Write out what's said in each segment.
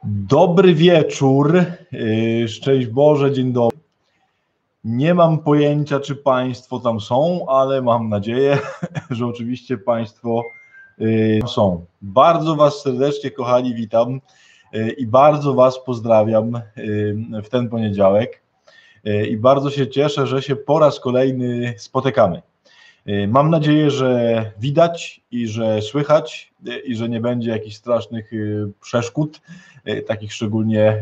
Dobry wieczór, szczęść Boże, dzień dobry. Nie mam pojęcia, czy Państwo tam są, ale mam nadzieję, że oczywiście Państwo są. Bardzo Was serdecznie, kochani, witam i bardzo Was pozdrawiam w ten poniedziałek i bardzo się cieszę, że się po raz kolejny spotykamy. Mam nadzieję, że widać i że słychać i że nie będzie jakichś strasznych przeszkód, takich szczególnie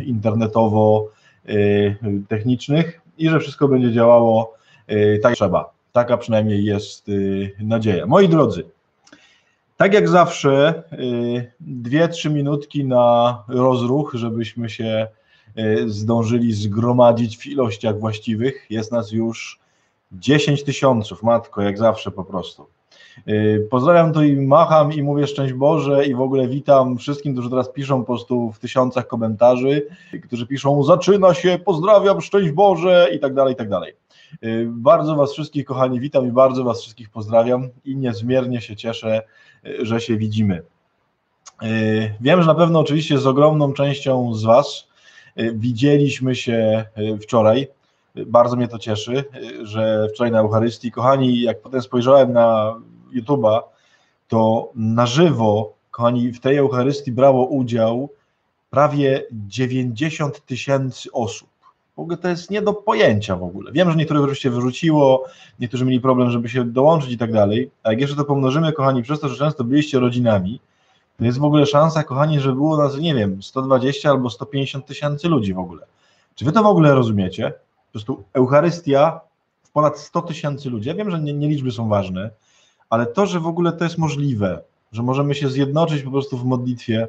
internetowo-technicznych i że wszystko będzie działało tak jak trzeba. Taka przynajmniej jest nadzieja. Moi drodzy, tak jak zawsze 2-3 minutki na rozruch, żebyśmy się zdążyli zgromadzić w ilościach właściwych. Jest nas już 10 000, matko, jak zawsze po prostu. Pozdrawiam to i macham i mówię szczęść Boże i w ogóle witam wszystkim, którzy teraz piszą po prostu w tysiącach komentarzy, którzy piszą zaczyna się, pozdrawiam, szczęść Boże i tak dalej, i tak dalej. Bardzo Was wszystkich, kochani, witam i bardzo Was wszystkich pozdrawiam i niezmiernie się cieszę, że się widzimy. Wiem, że na pewno oczywiście z ogromną częścią z Was widzieliśmy się wczoraj. Bardzo mnie to cieszy, że wczoraj na Eucharystii, kochani, jak potem spojrzałem na YouTube'a, to na żywo, kochani, w tej Eucharystii brało udział prawie 90 000 osób. W ogóle to jest nie do pojęcia w ogóle. Wiem, że niektórych oczywiście wyrzuciło, niektórzy mieli problem, żeby się dołączyć i tak dalej, a jak jeszcze to pomnożymy, kochani, przez to, że często byliście rodzinami, to jest w ogóle szansa, kochani, że było nas, nie wiem, 120 albo 150 000 ludzi w ogóle. Czy wy to w ogóle rozumiecie? Po prostu Eucharystia w ponad 100 000 ludzi. Ja wiem, że nie liczby są ważne, ale to, że w ogóle to jest możliwe, że możemy się zjednoczyć po prostu w modlitwie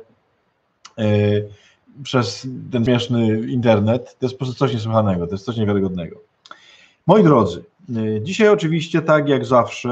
przez ten śmieszny internet, to jest po prostu coś niesłychanego, to jest coś niewiarygodnego. Moi drodzy, dzisiaj oczywiście tak jak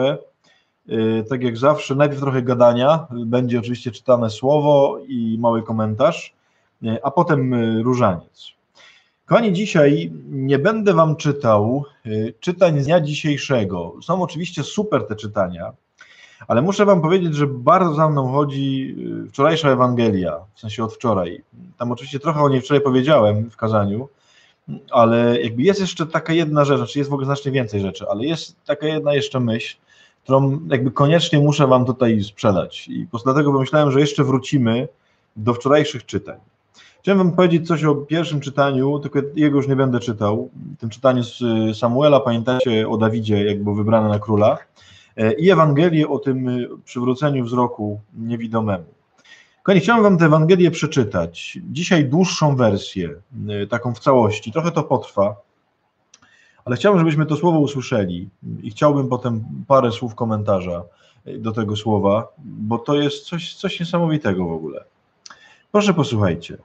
zawsze, najpierw trochę gadania, będzie oczywiście czytane słowo i mały komentarz, a potem różaniec. Kochani, dzisiaj nie będę Wam czytał czytań z dnia dzisiejszego. Są oczywiście super te czytania, ale muszę Wam powiedzieć, że bardzo za mną chodzi wczorajsza Ewangelia, w sensie od wczoraj. Tam oczywiście trochę o niej wczoraj powiedziałem w kazaniu, ale jakby jest jeszcze taka jedna rzecz, znaczy jest w ogóle znacznie więcej rzeczy, ale jest taka jedna jeszcze myśl, którą jakby koniecznie muszę Wam tutaj sprzedać i po prostu dlatego pomyślałem, że jeszcze wrócimy do wczorajszych czytań. Chciałem Wam powiedzieć coś o pierwszym czytaniu, tylko jego już nie będę czytał. Tym czytaniu z Samuela, pamiętacie o Dawidzie, jak był wybrany na króla, i Ewangelię o tym przywróceniu wzroku niewidomemu. Kochani, chciałem Wam tę Ewangelię przeczytać. Dzisiaj dłuższą wersję, taką w całości. Trochę to potrwa, ale chciałbym, żebyśmy to słowo usłyszeli i chciałbym potem parę słów komentarza do tego słowa, bo to jest coś niesamowitego w ogóle. Proszę posłuchajcie.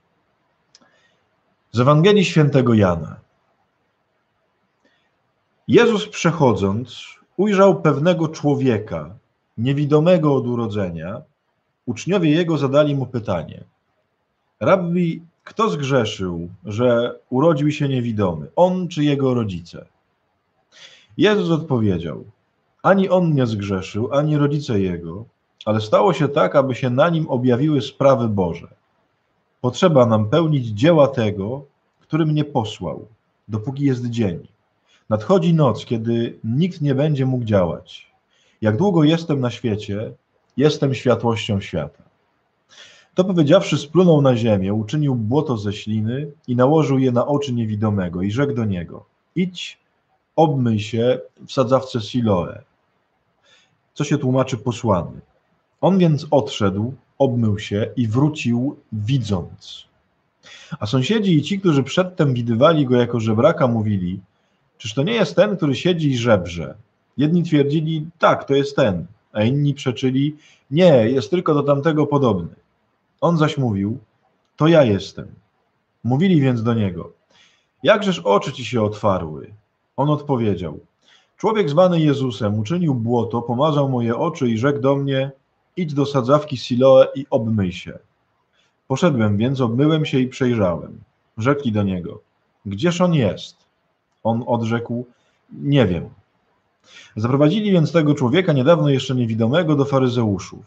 Z Ewangelii Świętego Jana. Jezus przechodząc, ujrzał pewnego człowieka, niewidomego od urodzenia. Uczniowie jego zadali mu pytanie: Rabbi, kto zgrzeszył, że urodził się niewidomy, on czy jego rodzice? Jezus odpowiedział: ani on nie zgrzeszył, ani rodzice jego, ale stało się tak, aby się na nim objawiły sprawy Boże. Potrzeba nam pełnić dzieła tego, który mnie posłał, dopóki jest dzień. Nadchodzi noc, kiedy nikt nie będzie mógł działać. Jak długo jestem na świecie, jestem światłością świata. To powiedziawszy, splunął na ziemię, uczynił błoto ze śliny i nałożył je na oczy niewidomego i rzekł do niego: idź, obmyj się w sadzawce Siloe, co się tłumaczy posłany. On więc odszedł, obmył się i wrócił widząc. A sąsiedzi i ci, którzy przedtem widywali go jako żebraka, mówili: czyż to nie jest ten, który siedzi i żebrze? Jedni twierdzili: tak, to jest ten, a inni przeczyli: nie, jest tylko do tamtego podobny. On zaś mówił: to ja jestem. Mówili więc do niego: jakżeż oczy ci się otwarły? On odpowiedział: człowiek zwany Jezusem uczynił błoto, pomazał moje oczy i rzekł do mnie: idź do sadzawki Siloe i obmyj się. Poszedłem więc, obmyłem się i przejrzałem. Rzekli do niego: gdzież on jest? On odrzekł: nie wiem. Zaprowadzili więc tego człowieka, niedawno jeszcze niewidomego, do faryzeuszów.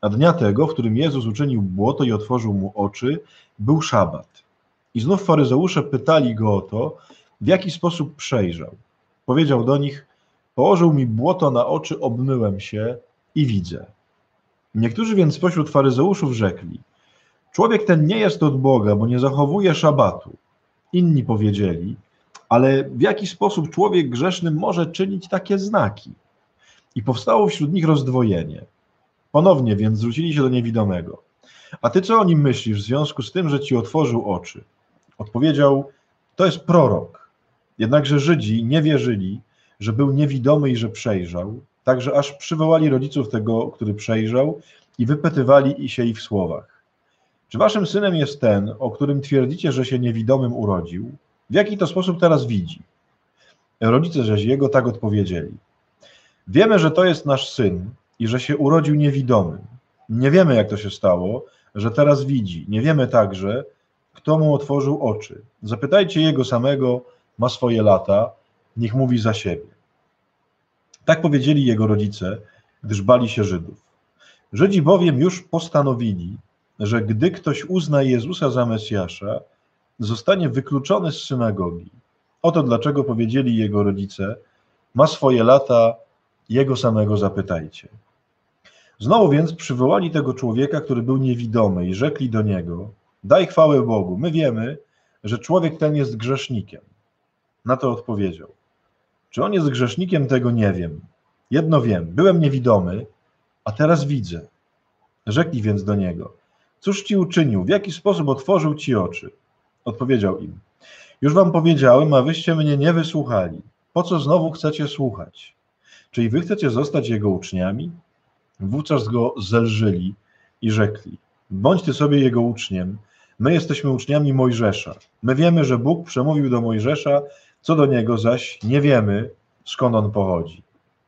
A dnia tego, w którym Jezus uczynił błoto i otworzył mu oczy, był szabat. I znów faryzeusze pytali go o to, w jaki sposób przejrzał. Powiedział do nich: położył mi błoto na oczy, obmyłem się i widzę. Niektórzy więc spośród faryzeuszów rzekli: człowiek ten nie jest od Boga, bo nie zachowuje szabatu. Inni powiedzieli: ale w jaki sposób człowiek grzeszny może czynić takie znaki? I powstało wśród nich rozdwojenie. Ponownie więc zwrócili się do niewidomego. A ty co o nim myślisz w związku z tym, że ci otworzył oczy? Odpowiedział: to jest prorok. Jednakże Żydzi nie wierzyli, że był niewidomy i że przejrzał, także aż przywołali rodziców tego, który przejrzał, i wypytywali się ich w słowach. Czy waszym synem jest ten, o którym twierdzicie, że się niewidomym urodził? W jaki to sposób teraz widzi? Rodzice zaś jego tak odpowiedzieli: wiemy, że to jest nasz syn i że się urodził niewidomym. Nie wiemy, jak to się stało, że teraz widzi. Nie wiemy także, kto mu otworzył oczy. Zapytajcie jego samego, ma swoje lata, niech mówi za siebie. Tak powiedzieli jego rodzice, gdyż bali się Żydów. Żydzi bowiem już postanowili, że gdy ktoś uzna Jezusa za Mesjasza, zostanie wykluczony z synagogi. Oto dlaczego powiedzieli jego rodzice: ma swoje lata, jego samego zapytajcie. Znowu więc przywołali tego człowieka, który był niewidomy, i rzekli do niego: daj chwałę Bogu, my wiemy, że człowiek ten jest grzesznikiem. Na to odpowiedział: czy on jest grzesznikiem, tego nie wiem. Jedno wiem, byłem niewidomy, a teraz widzę. Rzekli więc do niego: cóż ci uczynił, w jaki sposób otworzył ci oczy? Odpowiedział im: już wam powiedziałem, a wyście mnie nie wysłuchali. Po co znowu chcecie słuchać? Czy i wy chcecie zostać jego uczniami? Wówczas go zelżyli i rzekli: bądź ty sobie jego uczniem, my jesteśmy uczniami Mojżesza. My wiemy, że Bóg przemówił do Mojżesza, co do niego zaś nie wiemy, skąd on pochodzi.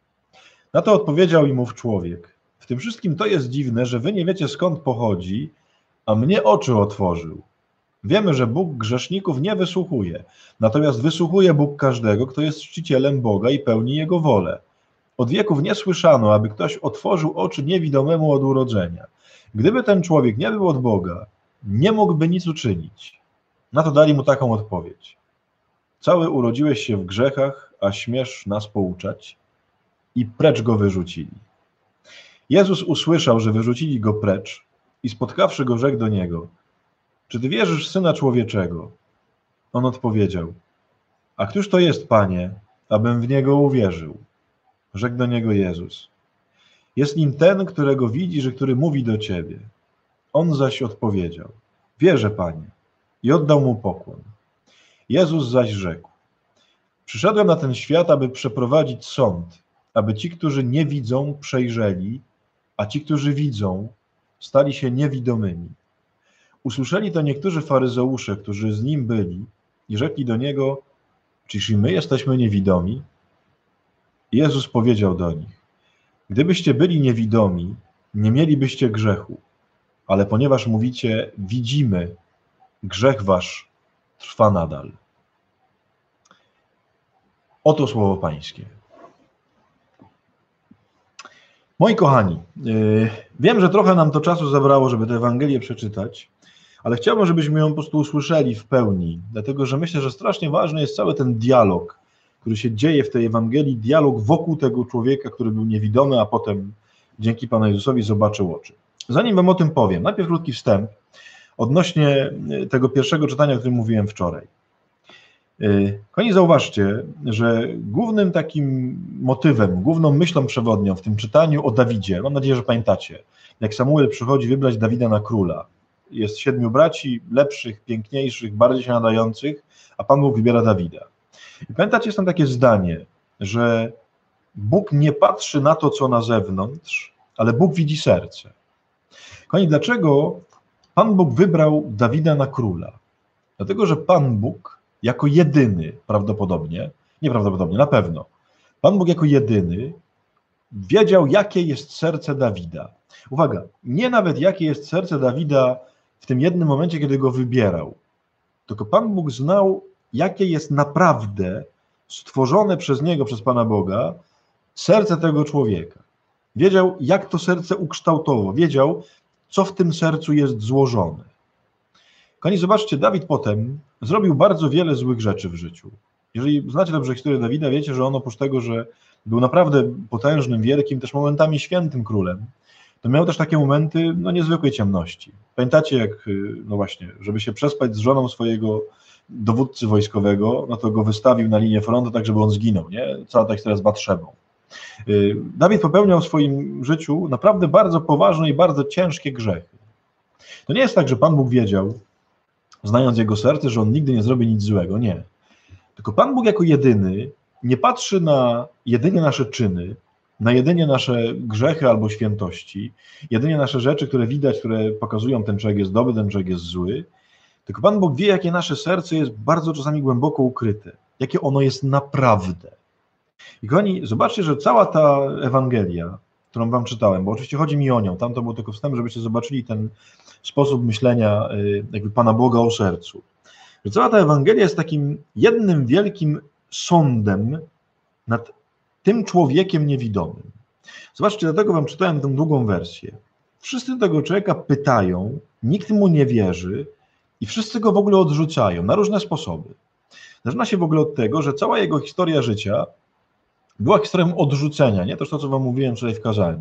Na to odpowiedział im ów człowiek: w tym wszystkim to jest dziwne, że wy nie wiecie, skąd pochodzi, a mnie oczy otworzył. Wiemy, że Bóg grzeszników nie wysłuchuje, natomiast wysłuchuje Bóg każdego, kto jest czcicielem Boga i pełni Jego wolę. Od wieków nie słyszano, aby ktoś otworzył oczy niewidomemu od urodzenia. Gdyby ten człowiek nie był od Boga, nie mógłby nic uczynić. Na to dali mu taką odpowiedź: cały urodziłeś się w grzechach, a śmiesz nas pouczać? I precz go wyrzucili. Jezus usłyszał, że wyrzucili go precz i spotkawszy go, rzekł do niego: czy ty wierzysz w Syna Człowieczego? On odpowiedział: a któż to jest, Panie, abym w niego uwierzył? Rzekł do niego Jezus: jest nim ten, którego widzisz i który mówi do ciebie. On zaś odpowiedział: wierzę, Panie, i oddał mu pokłon. Jezus zaś rzekł: przyszedłem na ten świat, aby przeprowadzić sąd, aby ci, którzy nie widzą, przejrzeli, a ci, którzy widzą, stali się niewidomymi. Usłyszeli to niektórzy faryzeusze, którzy z nim byli, i rzekli do niego: czyż i my jesteśmy niewidomi? I Jezus powiedział do nich: gdybyście byli niewidomi, nie mielibyście grzechu, ale ponieważ mówicie: widzimy, grzech wasz trwa nadal. Oto słowo Pańskie. Moi kochani, wiem, że trochę nam to czasu zabrało, żeby tę Ewangelię przeczytać, ale chciałbym, żebyśmy ją po prostu usłyszeli w pełni, dlatego że myślę, że strasznie ważny jest cały ten dialog, który się dzieje w tej Ewangelii, dialog wokół tego człowieka, który był niewidomy, a potem dzięki Panu Jezusowi zobaczył oczy. Zanim wam o tym powiem, najpierw krótki wstęp odnośnie tego pierwszego czytania, o którym mówiłem wczoraj. Kochani, zauważcie, że głównym takim motywem, główną myślą przewodnią w tym czytaniu o Dawidzie, mam nadzieję, że pamiętacie, jak Samuel przychodzi wybrać Dawida na króla. Jest 7 braci, lepszych, piękniejszych, bardziej się nadających, a Pan Bóg wybiera Dawida. I pamiętacie, jest tam takie zdanie, że Bóg nie patrzy na to, co na zewnątrz, ale Bóg widzi serce. Kochani, dlaczego Pan Bóg wybrał Dawida na króla? Dlatego, że Pan Bóg jako jedyny prawdopodobnie, nieprawdopodobnie, na pewno, Pan Bóg jako jedyny wiedział, jakie jest serce Dawida. Uwaga, nie nawet jakie jest serce Dawida w tym jednym momencie, kiedy go wybierał, tylko Pan Bóg znał, jakie jest naprawdę stworzone przez Niego, przez Pana Boga, serce tego człowieka. Wiedział, jak to serce ukształtował. Wiedział, co w tym sercu jest złożone. Kochani, zobaczcie, Dawid potem zrobił bardzo wiele złych rzeczy w życiu. Jeżeli znacie dobrze historię Dawida, wiecie, że on oprócz tego, że był naprawdę potężnym, wielkim, też momentami świętym królem, to miał też takie momenty niezwykłej ciemności. Pamiętacie, jak, no właśnie, żeby się przespać z żoną swojego dowódcy wojskowego, no to go wystawił na linię frontu, tak żeby on zginął, nie? Cała ta historia z Batszebą. Dawid popełniał w swoim życiu naprawdę bardzo poważne i bardzo ciężkie grzechy. To nie jest tak, że Pan Bóg wiedział, znając jego serce, że on nigdy nie zrobi nic złego, nie. Tylko Pan Bóg jako jedyny nie patrzy na jedynie nasze czyny, na jedynie nasze grzechy albo świętości, jedynie nasze rzeczy, które widać, które pokazują, ten człowiek jest dobry, ten człowiek jest zły, tylko Pan Bóg wie, jakie nasze serce jest bardzo czasami głęboko ukryte, jakie ono jest naprawdę. I kochani, zobaczcie, że cała ta Ewangelia, którą wam czytałem, bo oczywiście chodzi mi o nią, tam to był tylko wstęp, żebyście zobaczyli ten sposób myślenia jakby Pana Boga o sercu. Że cała ta Ewangelia jest takim jednym wielkim sądem nad tym człowiekiem niewidomym. Zobaczcie, dlatego wam czytałem tę długą wersję. Wszyscy tego człowieka pytają, nikt mu nie wierzy i wszyscy go w ogóle odrzucają na różne sposoby. Zaczyna się w ogóle od tego, że cała jego historia życia była historią odrzucenia, nie? To jest to, co wam mówiłem wczoraj w kazaniu.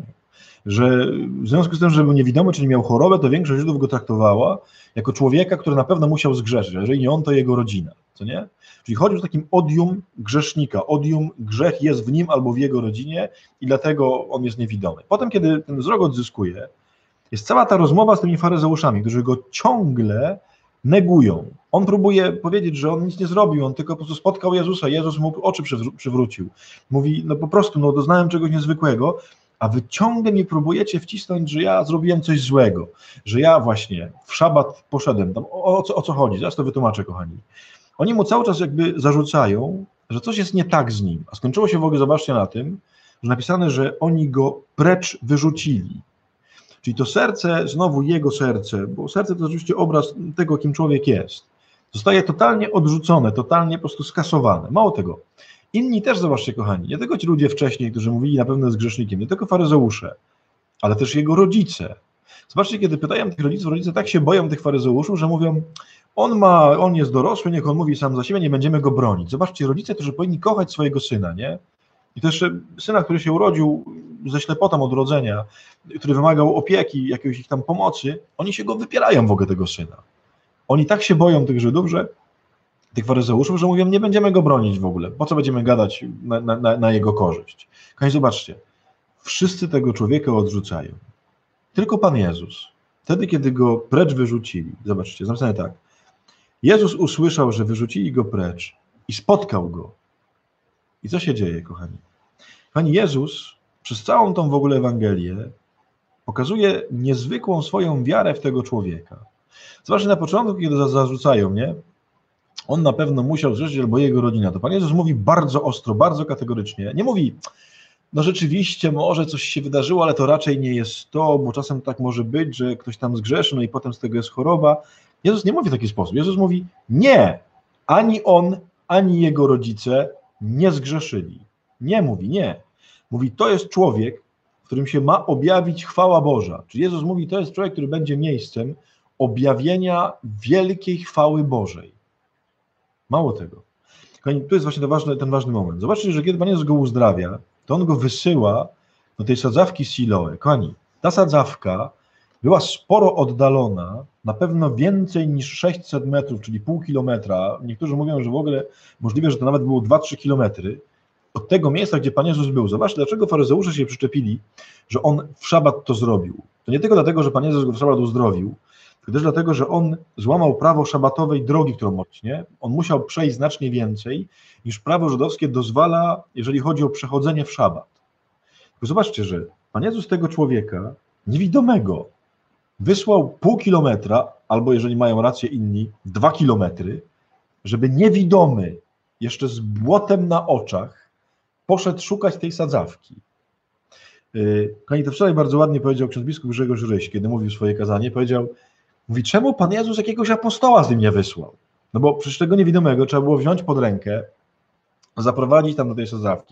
Że w związku z tym, że był niewidomy, czyli miał chorobę, to większość Żydów go traktowała jako człowieka, który na pewno musiał zgrzeszyć, a jeżeli nie on, to jego rodzina, co nie? Czyli chodzi o takim odium grzesznika, odium, grzech jest w nim albo w jego rodzinie i dlatego on jest niewidomy. Potem, kiedy ten wzrok odzyskuje, jest cała ta rozmowa z tymi faryzeuszami, którzy go ciągle negują. On próbuje powiedzieć, że on nic nie zrobił, on tylko po prostu spotkał Jezusa, Jezus mu oczy przywrócił. Mówi, no po prostu, doznałem czegoś niezwykłego, a wy ciągle mi próbujecie wcisnąć, że ja zrobiłem coś złego, że ja właśnie w szabat poszedłem. Tam, o co chodzi? Zaraz to wytłumaczę, kochani. Oni mu cały czas jakby zarzucają, że coś jest nie tak z nim, a skończyło się w ogóle, zobaczcie na tym, że napisane, że oni go precz wyrzucili. Czyli to serce, znowu jego serce, bo serce to oczywiście obraz tego, kim człowiek jest, zostaje totalnie odrzucone, totalnie po prostu skasowane. Mało tego. Inni też, zobaczcie kochani, nie tylko ci ludzie wcześniej, którzy mówili na pewno jest grzesznikiem, nie tylko faryzeusze, ale też jego rodzice. Zobaczcie, kiedy pytają tych rodziców, rodzice tak się boją tych faryzeuszów, że mówią, on jest dorosły, niech on mówi sam za siebie, nie będziemy go bronić. Zobaczcie, rodzice, którzy powinni kochać swojego syna, nie? I to jeszcze syna, który się urodził ze ślepotą od urodzenia, który wymagał opieki, jakiejś ich tam pomocy, oni się go wypierają w ogóle tego syna. Oni tak się boją tych Żydów, tych faryzeuszów, że mówią, nie będziemy go bronić w ogóle, po co będziemy gadać na jego korzyść. Kochani, zobaczcie, wszyscy tego człowieka odrzucają. Tylko Pan Jezus, wtedy, kiedy go precz wyrzucili, zobaczcie, jest napisane tak, Jezus usłyszał, że wyrzucili go precz i spotkał go. I co się dzieje, kochani? Kochani, Jezus przez całą tą w ogóle Ewangelię pokazuje niezwykłą swoją wiarę w tego człowieka. Zobaczcie, na początku, kiedy zarzucają, nie? On na pewno musiał zgrzeszyć albo jego rodzina. To Pan Jezus mówi bardzo ostro, bardzo kategorycznie. Nie mówi, no rzeczywiście może coś się wydarzyło, ale to raczej nie jest to, bo czasem tak może być, że ktoś tam zgrzeszy, no i potem z tego jest choroba. Jezus nie mówi w taki sposób. Jezus mówi, nie, ani on, ani jego rodzice nie zgrzeszyli. Nie mówi, nie. Mówi, to jest człowiek, w którym się ma objawić chwała Boża. Czyli Jezus mówi, to jest człowiek, który będzie miejscem objawienia wielkiej chwały Bożej. Mało tego. Tu jest właśnie ten ważny moment. Zobaczcie, że kiedy Pan Jezus go uzdrawia, to On go wysyła do tej sadzawki Siloe. Kochani, ta sadzawka była sporo oddalona, na pewno więcej niż 600 metrów, czyli pół kilometra. Niektórzy mówią, że w ogóle możliwe, że to nawet było 2-3 kilometry od tego miejsca, gdzie Pan Jezus był. Zobaczcie, dlaczego faryzeusze się przyczepili, że On w szabat to zrobił. To nie tylko dlatego, że Pan Jezus go w szabat uzdrowił, tylko też dlatego, że On złamał prawo szabatowej drogi, którą nie? On musiał przejść znacznie więcej, niż prawo żydowskie dozwala, jeżeli chodzi o przechodzenie w szabat. Tylko zobaczcie, że Pan Jezus tego człowieka, niewidomego, wysłał pół kilometra, albo jeżeli mają rację inni, 2 kilometry, żeby niewidomy, jeszcze z błotem na oczach, poszedł szukać tej sadzawki. Kochani, to wczoraj bardzo ładnie powiedział ksiądz biskup Grzegorz Ryś, kiedy mówił swoje kazanie, mówi, czemu Pan Jezus jakiegoś apostoła z nim nie wysłał? No bo przecież tego niewidomego trzeba było wziąć pod rękę, zaprowadzić tam do tej sadzawki,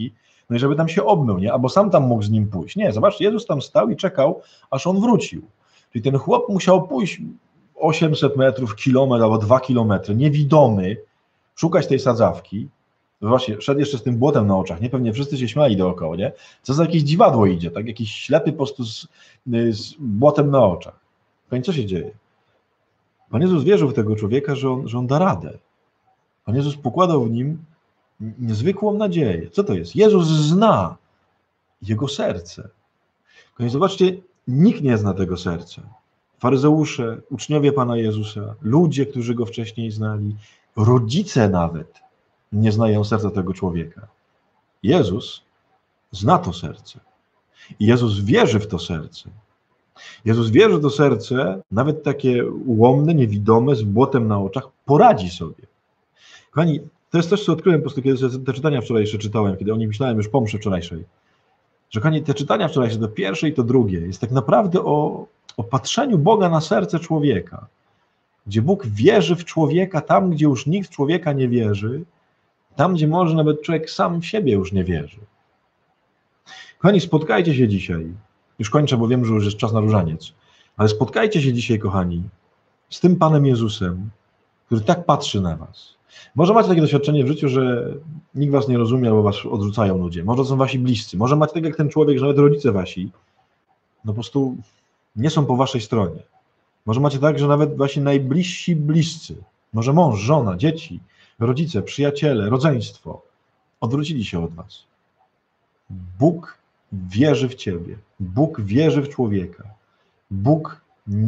No i żeby tam się obmył, nie? Albo sam tam mógł z nim pójść. Nie, zobaczcie, Jezus tam stał i czekał, aż on wrócił. Czyli ten chłop musiał pójść 800 metrów, kilometr albo 2 kilometry, niewidomy, szukać tej sadzawki. No właśnie, szedł jeszcze z tym błotem na oczach, nie? Pewnie wszyscy się śmiali dookoła, nie? Co za jakieś dziwadło idzie, tak? Jakiś ślepy po prostu z błotem na oczach. Pani, co się dzieje? Pan Jezus wierzył w tego człowieka, że on da radę. Pan Jezus pokładał w nim niezwykłą nadzieję. Co to jest? Jezus zna jego serce. Kochani, zobaczcie, nikt nie zna tego serca. Faryzeusze, uczniowie Pana Jezusa, ludzie, którzy go wcześniej znali, rodzice nawet nie znają serca tego człowieka. Jezus zna to serce. I Jezus wierzy w to serce. Jezus wierzy w to serce, nawet takie ułomne, niewidome, z błotem na oczach, poradzi sobie. Kochani, to jest coś, co odkryłem po prostu, kiedy te czytania wczorajsze czytałem, kiedy o nich myślałem już po mszy wczorajszej. Że kochani, te czytania wczorajsze, to pierwsze i to drugie, jest tak naprawdę o patrzeniu Boga na serce człowieka. Gdzie Bóg wierzy w człowieka tam, gdzie już nikt w człowieka nie wierzy, tam, gdzie może nawet człowiek sam w siebie już nie wierzy. Kochani, spotkajcie się dzisiaj. Już kończę, bo wiem, że już jest czas na różaniec. Ale spotkajcie się dzisiaj, kochani, z tym Panem Jezusem, który tak patrzy na was. Może macie takie doświadczenie w życiu, że nikt was nie rozumie, albo was odrzucają ludzie. Może to są wasi bliscy. Może macie tak jak ten człowiek, że nawet rodzice wasi no po prostu nie są po waszej stronie. Może macie tak, że nawet wasi najbliżsi bliscy, może mąż, żona, dzieci, rodzice, przyjaciele, rodzeństwo odwrócili się od was. Bóg wierzy w ciebie. Bóg wierzy w człowieka. Bóg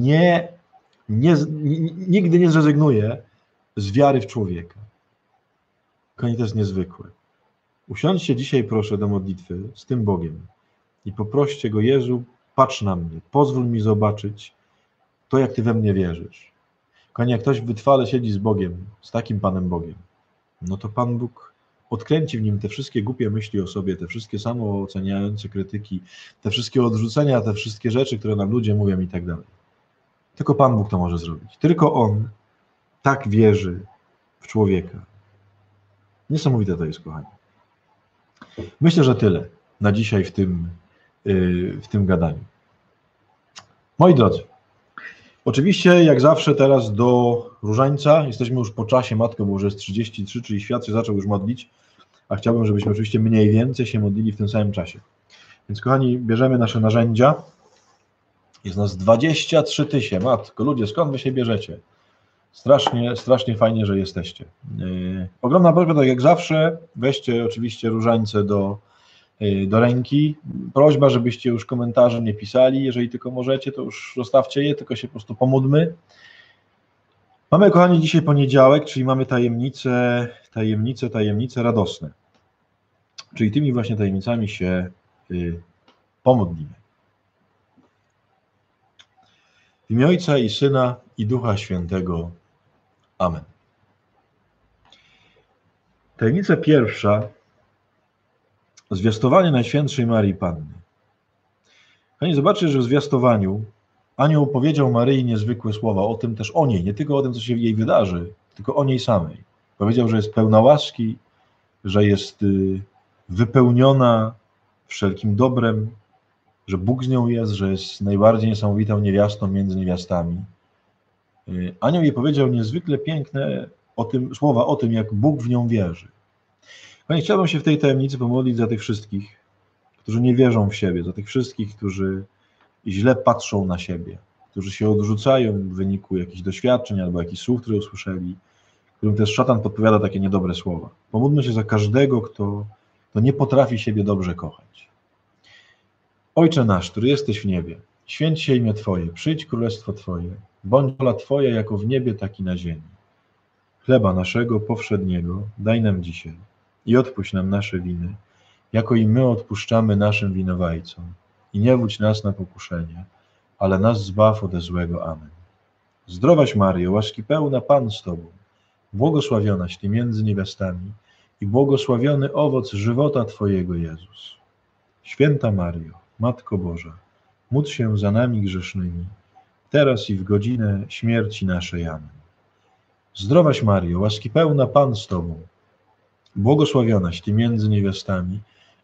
nigdy nie zrezygnuje z wiary w człowieka. Kochani, to jest niezwykłe. Usiądźcie dzisiaj, proszę, do modlitwy z tym Bogiem i poproście Go: Jezu, patrz na mnie, pozwól mi zobaczyć to, jak Ty we mnie wierzysz. Kochani, jak ktoś wytrwale siedzi z Bogiem, z takim Panem Bogiem, no to Pan Bóg odkręci w nim te wszystkie głupie myśli o sobie, te wszystkie samooceniające krytyki, te wszystkie odrzucenia, te wszystkie rzeczy, które nam ludzie mówią i tak dalej. Tylko Pan Bóg to może zrobić. Tylko On tak wierzy w człowieka. Niesamowite to jest, kochani. Myślę, że tyle na dzisiaj w tym gadaniu. Moi drodzy, oczywiście jak zawsze teraz do różańca, jesteśmy już po czasie, matko, bo już jest 33, czyli świat się zaczął już modlić, a chciałbym, żebyśmy oczywiście mniej więcej się modlili w tym samym czasie. Więc kochani, bierzemy nasze narzędzia. Jest nas 23 000. Matko, ludzie, skąd wy się bierzecie? Strasznie fajnie, że jesteście. Ogromna prośba, tak jak zawsze, weźcie oczywiście różańce do ręki. Prośba, żebyście już komentarzy nie pisali, jeżeli tylko możecie, to już zostawcie je, tylko się po prostu pomódlmy. Mamy, kochani, dzisiaj poniedziałek, czyli mamy tajemnice radosne. Czyli tymi właśnie tajemnicami się pomodlimy. W imię Ojca i Syna i Ducha Świętego. Amen. Tajemnica pierwsza. Zwiastowanie Najświętszej Maryi Panny. Kochani, zobaczcie, że w zwiastowaniu anioł powiedział Maryi niezwykłe słowa o tym też o niej, nie tylko o tym, co się jej wydarzy, tylko o niej samej. Powiedział, że jest pełna łaski, że jest wypełniona wszelkim dobrem, że Bóg z nią jest, że jest najbardziej niesamowitą niewiastą między niewiastami. Anioł jej powiedział niezwykle piękne słowa o tym, jak Bóg w nią wierzy. Kochani, chciałbym się w tej tajemnicy pomodlić za tych wszystkich, którzy nie wierzą w siebie, za tych wszystkich, którzy źle patrzą na siebie, którzy się odrzucają w wyniku jakichś doświadczeń albo jakichś słów, które usłyszeli, którym też szatan podpowiada takie niedobre słowa. Pomódlmy się za każdego, kto nie potrafi siebie dobrze kochać. Ojcze nasz, który jesteś w niebie, święć się imię Twoje, przyjdź królestwo Twoje, bądź wola Twoja jako w niebie, tak i na ziemi. Chleba naszego powszedniego daj nam dzisiaj i odpuść nam nasze winy, jako i my odpuszczamy naszym winowajcom. I nie wódź nas na pokuszenie, ale nas zbaw ode złego. Amen. Zdrowaś Maryjo, łaski pełna, Pan z Tobą, błogosławionaś Ty między niewiastami i błogosławiony owoc żywota Twojego, Jezus. Święta Maryjo, Matko Boża, módl się za nami grzesznymi, teraz i w godzinę śmierci naszej. Amen. Zdrowaś Maryjo, łaski pełna, Pan z Tobą, błogosławionaś Ty między niewiastami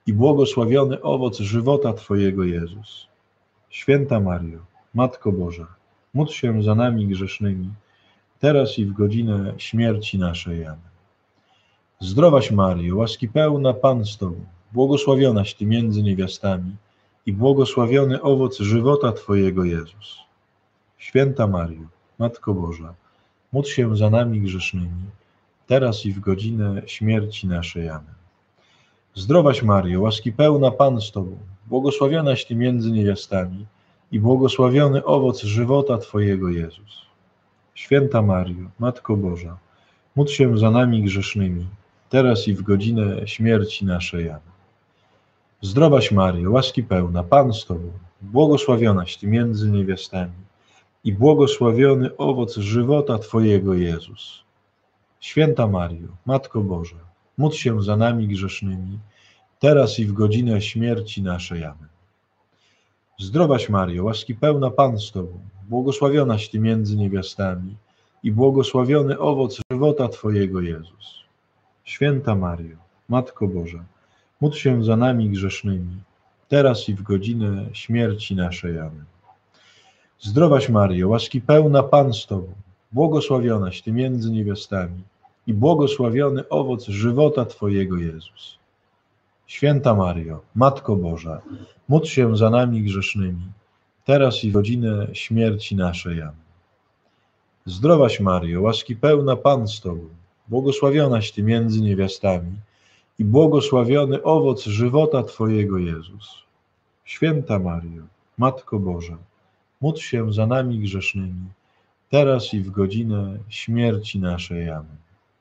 i błogosławiony owoc żywota Twojego, Jezus. Święta Mario, Matko Boża, módl się za nami grzesznymi, teraz i w godzinę śmierci naszej. Amen. Zdrowaś Maryjo, łaski pełna, Pan z Tobą, błogosławionaś Ty między niewiastami i błogosławiony owoc żywota Twojego, Jezus. Święta Mario, Matko Boża, módl się za nami grzesznymi, teraz i w godzinę śmierci naszej. Amen. Zdrowaś Maryjo, łaski pełna, Pan z Tobą, błogosławionaś Ty między niewiastami i błogosławiony owoc żywota Twojego, Jezus. Święta Mario, Matko Boża, módl się za nami grzesznymi, teraz i w godzinę śmierci naszej. Amen. Zdrowaś Maryjo, łaski pełna, Pan z Tobą, błogosławionaś Ty między niewiastami i błogosławiony owoc żywota Twojego, Jezus. Święta Mario, Matko Boża, módl się za nami grzesznymi, teraz i w godzinę śmierci naszej. Amen. Zdrowaś Mario, łaski pełna, Pan z Tobą, błogosławionaś Ty między niewiastami i błogosławiony owoc żywota Twojego, Jezus. Święta Mario, Matko Boża, módl się za nami grzesznymi, teraz i w godzinę śmierci naszej. Amen. Zdrowaś Mario, łaski pełna, Pan z Tobą, błogosławionaś Ty między niewiastami i błogosławiony owoc żywota Twojego, Jezus. Święta Mario, Matko Boża, módl się za nami grzesznymi, teraz i w godzinę śmierci naszej. Amen. Zdrowaś Mario, łaski pełna, Pan z Tobą, błogosławionaś Ty między niewiastami i błogosławiony owoc żywota Twojego, Jezus. Święta Mario, Matko Boża, módl się za nami grzesznymi, teraz i w godzinę śmierci naszej. Amen.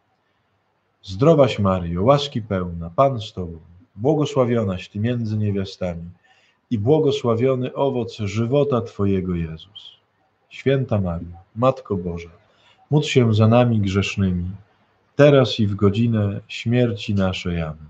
Zdrowaś Mario, łaski pełna, Pan z Tobą, błogosławionaś Ty między niewiastami i błogosławiony owoc żywota Twojego, Jezus. Święta Mario, Matko Boża, módl się za nami grzesznymi, teraz i w godzinę śmierci naszej. Amen.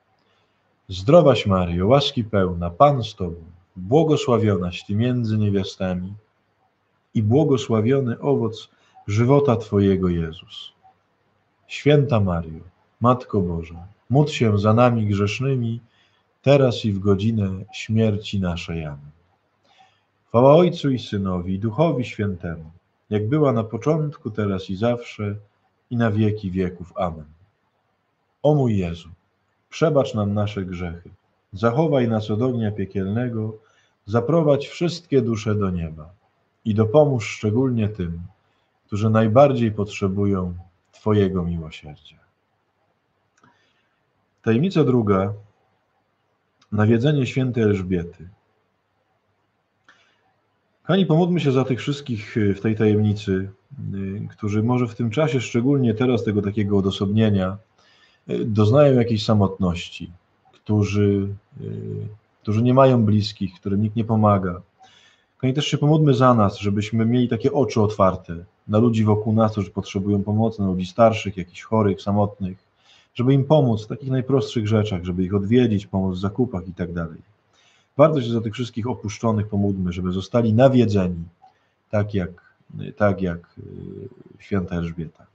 Zdrowaś Mario, łaski pełna, Pan z Tobą, błogosławionaś Ty między niewiastami i błogosławiony owoc żywota Twojego, Jezus. Święta Mario, Matko Boża, módl się za nami grzesznymi, teraz i w godzinę śmierci naszej. Amen. Chwała Ojcu i Synowi, i Duchowi Świętemu, jak była na początku, teraz i zawsze, i na wieki wieków. Amen. O mój Jezu, przebacz nam nasze grzechy, zachowaj nas od ognia piekielnego, zaprowadź wszystkie dusze do nieba i dopomóż szczególnie tym, którzy najbardziej potrzebują Twojego miłosierdzia. Tajemnica druga. Nawiedzenie świętej Elżbiety. Kochani, pomódlmy się za tych wszystkich w tej tajemnicy, którzy może w tym czasie, szczególnie teraz tego takiego odosobnienia, doznają jakiejś samotności, którzy nie mają bliskich, którym nikt nie pomaga. Kochani, też się pomódlmy za nas, żebyśmy mieli takie oczy otwarte na ludzi wokół nas, którzy potrzebują pomocy, na ludzi starszych, jakichś chorych, samotnych, żeby im pomóc w takich najprostszych rzeczach, żeby ich odwiedzić, pomóc w zakupach i tak dalej. Bardzo się za tych wszystkich opuszczonych pomódlmy, żeby zostali nawiedzeni, tak jak święta Elżbieta.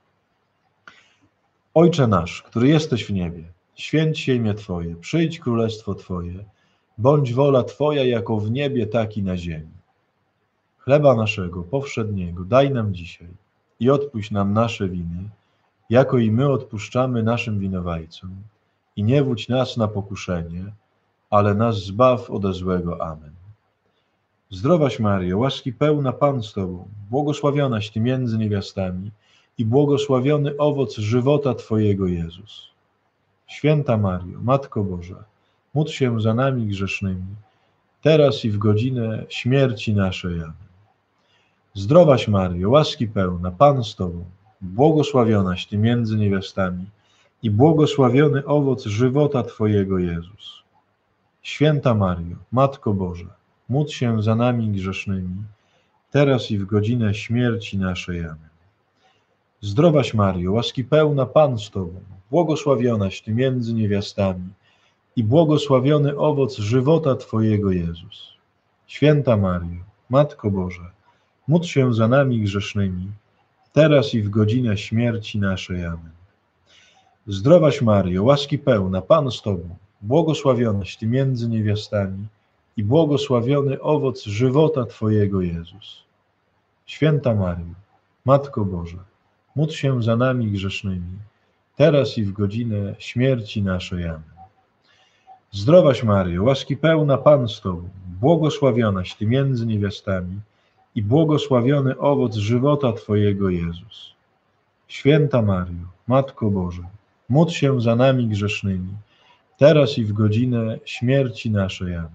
Ojcze nasz, który jesteś w niebie, święć się imię Twoje, przyjdź królestwo Twoje, bądź wola Twoja jako w niebie, tak i na ziemi. Chleba naszego powszedniego daj nam dzisiaj i odpuść nam nasze winy, jako i my odpuszczamy naszym winowajcom. I nie wódź nas na pokuszenie, ale nas zbaw ode złego. Amen. Zdrowaś Maryjo, łaski pełna, Pan z Tobą, błogosławionaś Ty między niewiastami i błogosławiony owoc żywota Twojego, Jezus. Święta Maryjo, Matko Boża, módl się za nami grzesznymi, teraz i w godzinę śmierci naszej. Amen. Zdrowaś Maryjo, łaski pełna, Pan z Tobą, błogosławionaś Ty między niewiastami i błogosławiony owoc żywota Twojego, Jezus. Święta Maryjo, Matko Boża, módl się za nami grzesznymi, teraz i w godzinę śmierci naszej. Amen. Zdrowaś Maryjo, łaski pełna, Pan z Tobą, błogosławionaś Ty między niewiastami i błogosławiony owoc żywota Twojego, Jezus. Święta Maryjo, Matko Boża, módl się za nami grzesznymi, teraz i w godzinę śmierci naszej. Amen. Zdrowaś Maryjo, łaski pełna, Pan z Tobą, błogosławionaś Ty między niewiastami i błogosławiony owoc żywota Twojego, Jezus. Święta Maryjo, Matko Boża, módl się za nami grzesznymi, teraz i w godzinę śmierci naszej. Amen. Zdrowaś Maryjo, łaski pełna, Pan z Tobą, błogosławionaś Ty między niewiastami i błogosławiony owoc żywota Twojego, Jezus. Święta Maryjo, Matko Boża, módl się za nami grzesznymi, teraz i w godzinę śmierci naszej. Amen.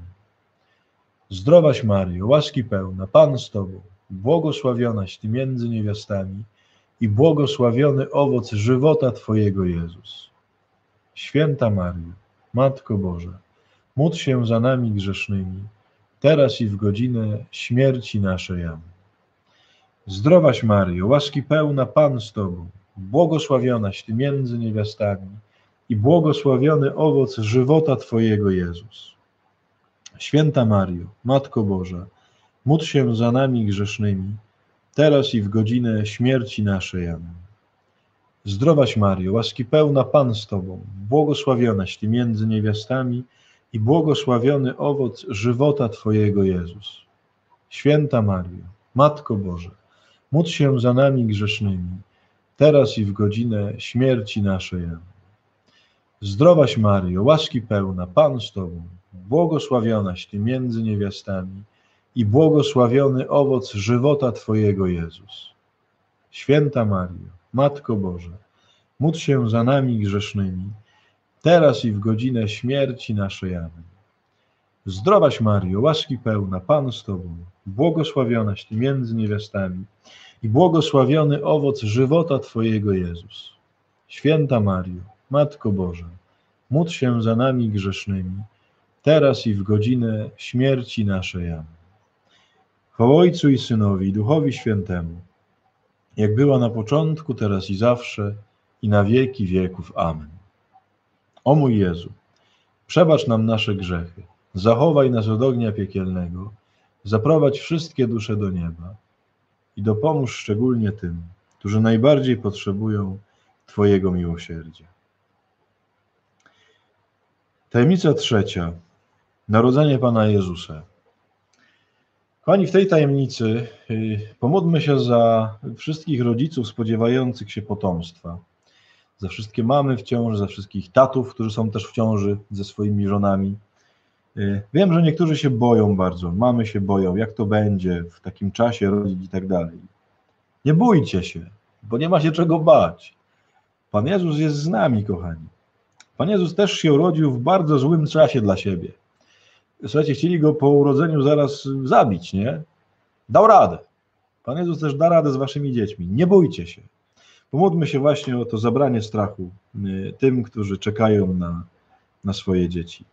Zdrowaś Maryjo, łaski pełna, Pan z Tobą, błogosławionaś Ty między niewiastami i błogosławiony owoc żywota Twojego, Jezus. Święta Maryjo, Matko Boża, módl się za nami grzesznymi, teraz i w godzinę śmierci naszej. Amen. Zdrowaś Maryjo, łaski pełna, Pan z Tobą, błogosławionaś Ty między niewiastami i błogosławiony owoc żywota Twojego, Jezus. Święta Maryjo, Matko Boża, módl się za nami grzesznymi, teraz i w godzinę śmierci naszej. Amen. Zdrowaś Maryjo, łaski pełna, Pan z Tobą, błogosławionaś Ty między niewiastami i błogosławiony owoc żywota Twojego, Jezus. Święta Maryjo, Matko Boża, módl się za nami grzesznymi, teraz i w godzinę śmierci naszej. Amen. Zdrowaś Maryjo, łaski pełna, Pan z Tobą, błogosławionaś Ty między niewiastami i błogosławiony owoc żywota Twojego, Jezus. Święta Maryjo, Matko Boża, módl się za nami grzesznymi, teraz i w godzinę śmierci naszej. Amen. Zdrowaś Maryjo, łaski pełna, Pan z Tobą, błogosławionaś Ty między niewiastami i błogosławiony owoc żywota Twojego, Jezus. Święta Maryjo, Matko Boża, módl się za nami grzesznymi, teraz i w godzinę śmierci naszej. Amen. Chwała Ojcu i Synowi, i Duchowi Świętemu, jak była na początku, teraz i zawsze, i na wieki wieków. Amen. O mój Jezu, przebacz nam nasze grzechy, zachowaj nas od ognia piekielnego, zaprowadź wszystkie dusze do nieba i dopomóż szczególnie tym, którzy najbardziej potrzebują Twojego miłosierdzia. Tajemnica trzecia. Narodzenie Pana Jezusa. Kochani, w tej tajemnicy pomódlmy się za wszystkich rodziców spodziewających się potomstwa, za wszystkie mamy w ciąży, za wszystkich tatów, którzy są też w ciąży ze swoimi żonami. Wiem, że niektórzy się boją bardzo, mamy się boją, jak to będzie w takim czasie rodzić i tak dalej. Nie bójcie się, bo nie ma się czego bać. Pan Jezus jest z nami, kochani. Pan Jezus też się urodził w bardzo złym czasie dla siebie. Słuchajcie, chcieli go po urodzeniu zaraz zabić, nie? Dał radę. Pan Jezus też da radę z waszymi dziećmi. Nie bójcie się. Pomódlmy się właśnie o to zabranie strachu tym, którzy czekają na swoje dzieci.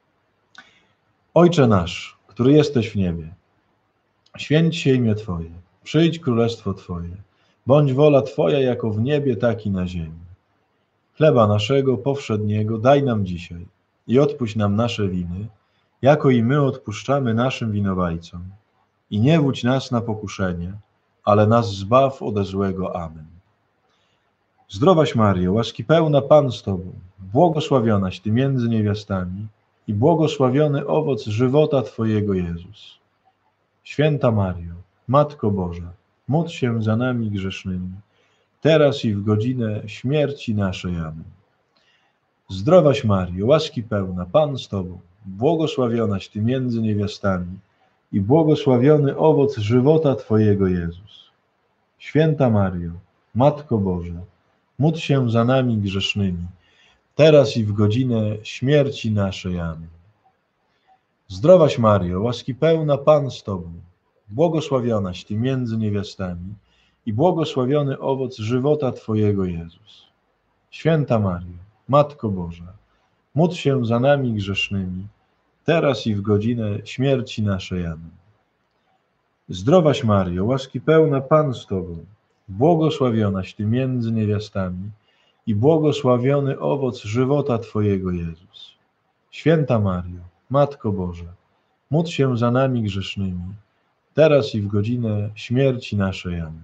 Ojcze nasz, który jesteś w niebie, święć się imię Twoje, przyjdź królestwo Twoje, bądź wola Twoja jako w niebie, tak i na ziemi. Chleba naszego powszedniego daj nam dzisiaj i odpuść nam nasze winy, jako i my odpuszczamy naszym winowajcom. I nie wódź nas na pokuszenie, ale nas zbaw ode złego. Amen. Zdrowaś Maryjo, łaski pełna, Pan z Tobą, błogosławionaś Ty między niewiastami i błogosławiony owoc żywota Twojego, Jezus. Święta Maryjo, Matko Boża, módl się za nami grzesznymi, teraz i w godzinę śmierci naszej. Amen. Zdrowaś Maryjo, łaski pełna, Pan z Tobą, błogosławionaś Ty między niewiastami i błogosławiony owoc żywota Twojego, Jezus. Święta Maryjo, Matko Boża, módl się za nami grzesznymi, teraz i w godzinę śmierci naszej. Amen. Zdrowaś Maryjo, łaski pełna, Pan z Tobą, błogosławionaś Ty między niewiastami i błogosławiony owoc żywota Twojego, Jezus. Święta Maryjo, Matko Boża, módl się za nami grzesznymi, teraz i w godzinę śmierci naszej. Amen. Zdrowaś Maryjo, łaski pełna, Pan z Tobą, błogosławionaś Ty między niewiastami i błogosławiony owoc żywota Twojego, Jezus. Święta Maryjo, Matko Boża, módl się za nami grzesznymi, teraz i w godzinę śmierci naszej. Amen.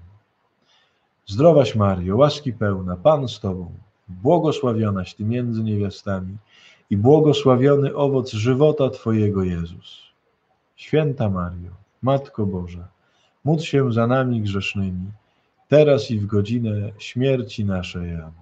Zdrowaś Maryjo, łaski pełna, Pan z Tobą, błogosławionaś Ty między niewiastami i błogosławiony owoc żywota Twojego, Jezus. Święta Mario, Matko Boża, módl się za nami grzesznymi, teraz i w godzinę śmierci naszej. Amen.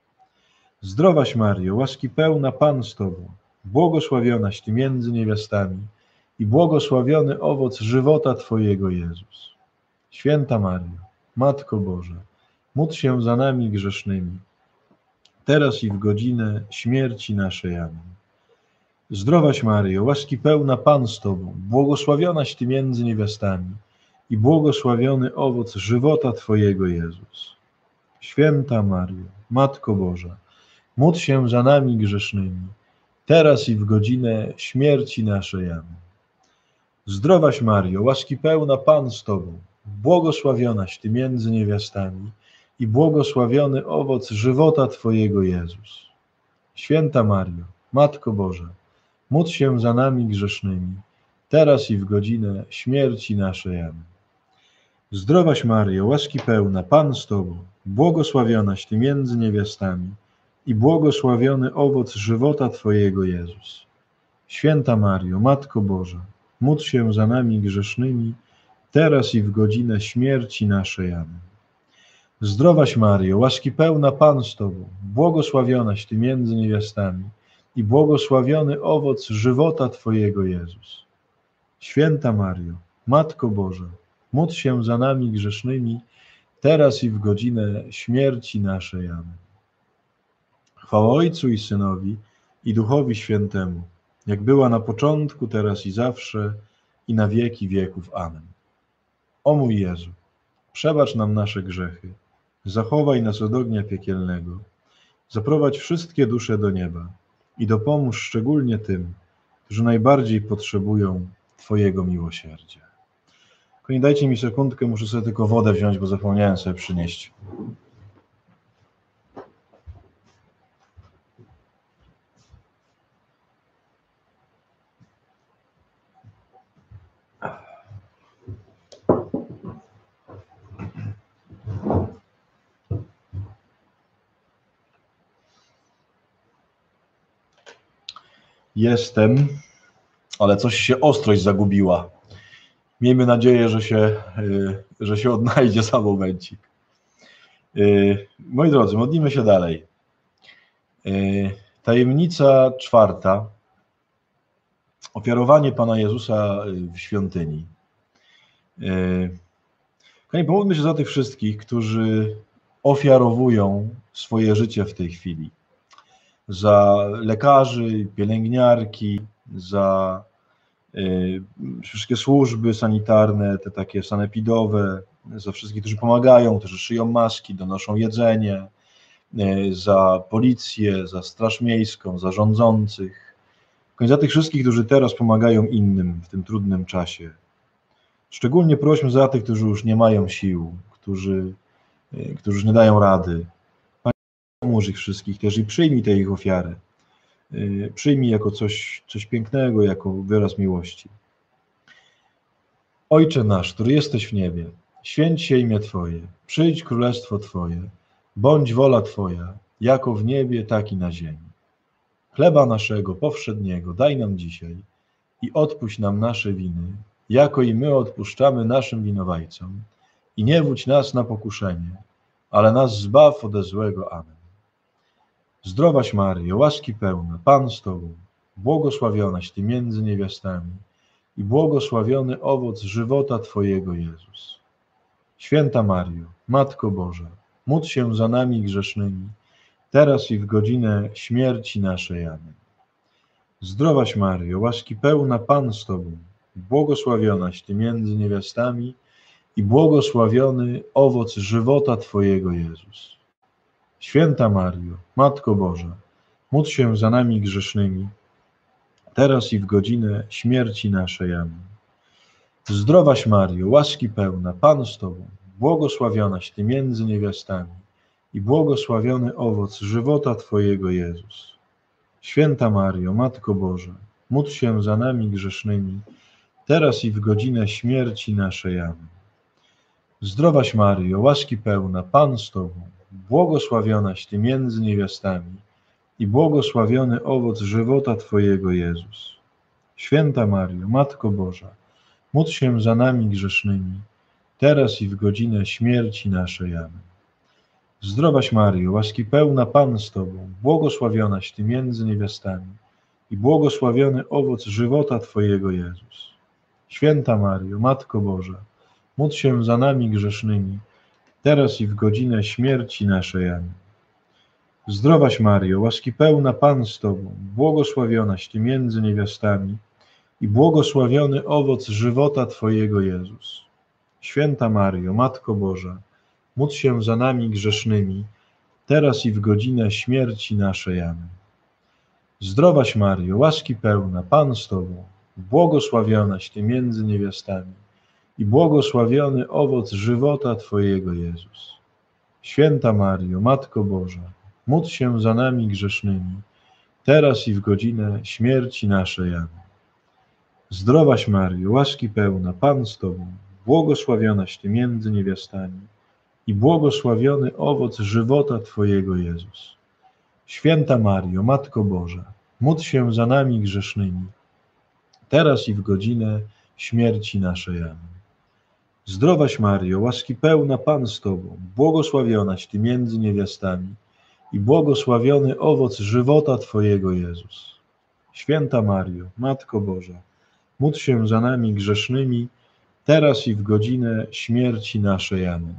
Zdrowaś Mario, łaski pełna, Pan z Tobą, błogosławionaś Ty między niewiastami i błogosławiony owoc żywota Twojego, Jezus. Święta Mario, Matko Boża, módl się za nami grzesznymi, teraz i w godzinę śmierci naszej. Amen. Zdrowaś Maryjo, łaski pełna, Pan z Tobą, błogosławionaś Ty między niewiastami i błogosławiony owoc żywota Twojego, Jezus. Święta Maryjo, Matko Boża, módl się za nami grzesznymi, teraz i w godzinę śmierci naszej. Amen. Zdrowaś Maryjo, łaski pełna, Pan z Tobą, błogosławionaś Ty między niewiastami i błogosławiony owoc żywota Twojego, Jezus. Święta Maryjo, Matko Boża, módl się za nami grzesznymi, teraz i w godzinę śmierci naszej. Amen. Zdrowaś Maryjo, łaski pełna, Pan z Tobą, błogosławionaś Ty między niewiastami i błogosławiony owoc żywota Twojego, Jezus. Święta Maryjo, Matko Boża, módl się za nami grzesznymi, teraz i w godzinę śmierci naszej. Amen. Zdrowaś Maryjo, łaski pełna, Pan z Tobą, błogosławionaś Ty między niewiastami i błogosławiony owoc żywota Twojego, Jezus. Święta Maryjo, Matko Boża, módl się za nami grzesznymi, teraz i w godzinę śmierci naszej. Amen. Chwała Ojcu i Synowi, i Duchowi Świętemu, jak była na początku, teraz i zawsze, i na wieki wieków. Amen. O mój Jezu, przebacz nam nasze grzechy, zachowaj nas od ognia piekielnego, zaprowadź wszystkie dusze do nieba i dopomóż szczególnie tym, którzy najbardziej potrzebują Twojego miłosierdzia. Kochani, dajcie mi sekundkę, muszę sobie tylko wodę wziąć, bo zapomniałem sobie przynieść. Jestem, ale coś się ostrość zagubiła. Miejmy nadzieję, że się odnajdzie za momencik. Moi drodzy, modlimy się dalej. Tajemnica czwarta. Ofiarowanie Pana Jezusa w świątyni. Kochani, pomódlmy się za tych wszystkich, którzy ofiarowują swoje życie w tej chwili. Za lekarzy, pielęgniarki, za wszystkie służby sanitarne, te takie sanepidowe, za wszystkich, którzy pomagają, którzy szyją maski, donoszą jedzenie, za policję, za straż miejską, za rządzących, za tych wszystkich, którzy teraz pomagają innym w tym trudnym czasie. Szczególnie prośmy za tych, którzy już nie mają sił, którzy już nie dają rady. Panie, pomóż ich wszystkich też i przyjmij tę ich ofiarę. Przyjmij jako coś pięknego, jako wyraz miłości. Ojcze nasz, który jesteś w niebie, święć się imię Twoje, przyjdź królestwo Twoje, bądź wola Twoja, jako w niebie, tak i na ziemi. Chleba naszego powszedniego daj nam dzisiaj i odpuść nam nasze winy, jako i my odpuszczamy naszym winowajcom. I nie wódź nas na pokuszenie, ale nas zbaw ode złego. Amen. Zdrowaś Maryjo, łaski pełna, Pan z Tobą, błogosławionaś Ty między niewiastami i błogosławiony owoc żywota Twojego, Jezus. Święta Maryjo, Matko Boża, módl się za nami grzesznymi, teraz i w godzinę śmierci naszej. Amen. Zdrowaś Maryjo, łaski pełna, Pan z Tobą, błogosławionaś Ty między niewiastami i błogosławiony owoc żywota Twojego, Jezus. Święta Maryjo, Matko Boża, módl się za nami grzesznymi, teraz i w godzinę śmierci naszej. Amen. Zdrowaś Maryjo, łaski pełna, Pan z Tobą, błogosławionaś Ty między niewiastami i błogosławiony owoc żywota Twojego, Jezus. Święta Maryjo, Matko Boża, módl się za nami grzesznymi, teraz i w godzinę śmierci naszej. Amen. Zdrowaś Maryjo, łaski pełna, Pan z Tobą, błogosławionaś Ty między niewiastami i błogosławiony owoc żywota Twojego, Jezus. Święta Mario, Matko Boża, módl się za nami grzesznymi, teraz i w godzinę śmierci naszej. Amen. Zdrowaś Mario, łaski pełna, Pan z Tobą, błogosławionaś Ty między niewiastami i błogosławiony owoc żywota Twojego, Jezus. Święta Mario, Matko Boża, módl się za nami grzesznymi, teraz i w godzinę śmierci naszej. Amen. Zdrowaś Mario, łaski pełna, Pan z Tobą, błogosławionaś Ty między niewiastami i błogosławiony owoc żywota Twojego, Jezus. Święta Mario, Matko Boża, módl się za nami grzesznymi, teraz i w godzinę śmierci naszej. Amen. Zdrowaś Mario, łaski pełna, Pan z Tobą, błogosławionaś Ty między niewiastami i błogosławiony owoc żywota Twojego, Jezus. Święta Mario, Matko Boża, módl się za nami grzesznymi, teraz i w godzinę śmierci naszej. Amen. Zdrowaś Mario, łaski pełna, Pan z Tobą, błogosławionaś Ty między niewiastami i błogosławiony owoc żywota Twojego, Jezus. Święta Mario, Matko Boża, módl się za nami grzesznymi, teraz i w godzinę śmierci naszej. Amen. Zdrowaś Mario, łaski pełna, Pan z Tobą, błogosławionaś Ty między niewiastami i błogosławiony owoc żywota Twojego, Jezus. Święta Mario, Matko Boża, módl się za nami grzesznymi, teraz i w godzinę śmierci naszej. Amen.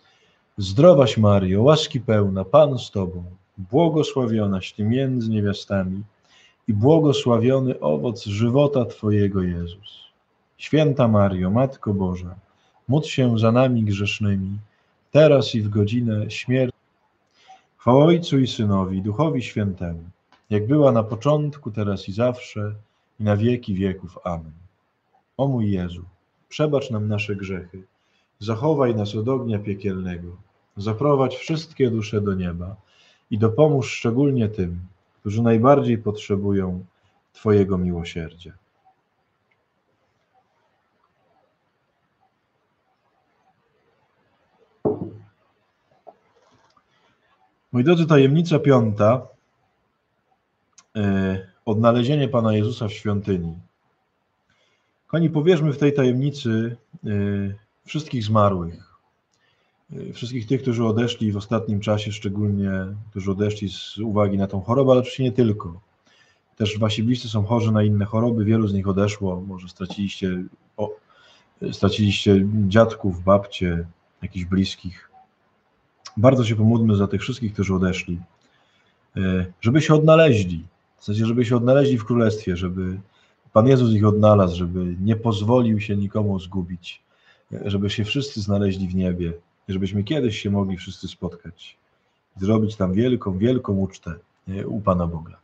Zdrowaś Mario, łaski pełna, Pan z Tobą, błogosławionaś Ty między niewiastami i błogosławiony owoc żywota Twojego, Jezus. Święta Mario, Matko Boża, módl się za nami grzesznymi, teraz i w godzinę śmierci. Chwała Ojcu i Synowi, i Duchowi Świętemu, jak była na początku, teraz i zawsze, i na wieki wieków. Amen. O mój Jezu, przebacz nam nasze grzechy, zachowaj nas od ognia piekielnego, zaprowadź wszystkie dusze do nieba i dopomóż szczególnie tym, którzy najbardziej potrzebują Twojego miłosierdzia. Moi drodzy, tajemnica piąta, odnalezienie Pana Jezusa w świątyni. Kochani, powierzmy w tej tajemnicy wszystkich zmarłych, wszystkich tych, którzy odeszli w ostatnim czasie, szczególnie którzy odeszli z uwagi na tą chorobę, ale oczywiście nie tylko. Też wasi bliscy są chorzy na inne choroby, wielu z nich odeszło, może straciliście dziadków, babcie, jakichś bliskich. Bardzo się pomódlmy za tych wszystkich, którzy odeszli, żeby się odnaleźli, w sensie, żeby się odnaleźli w Królestwie, żeby Pan Jezus ich odnalazł, żeby nie pozwolił się nikomu zgubić, żeby się wszyscy znaleźli w niebie, żebyśmy kiedyś się mogli wszyscy spotkać, zrobić tam wielką, wielką ucztę u Pana Boga.